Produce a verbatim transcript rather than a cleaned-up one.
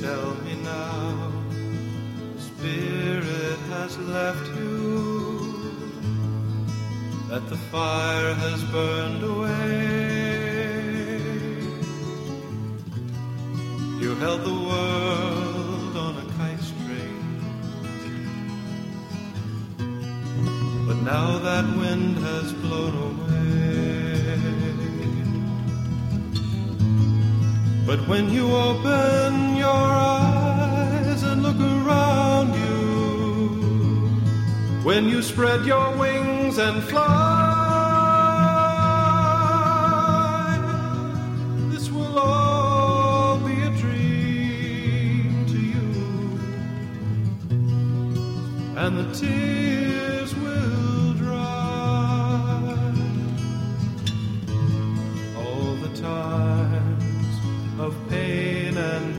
tell me now, the spirit has left you, that the fire has burned away. You held the world on a kite string, but now that wind has blown away. But when you open your eyes and look around you, when you spread your wings and fly, this will all be a dream to you, and the tears will dry. All the times of pain and